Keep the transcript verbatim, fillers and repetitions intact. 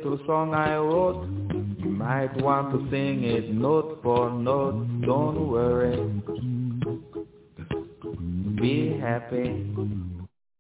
little song I wrote. You might want to sing it note for note. Don't worry. Be happy.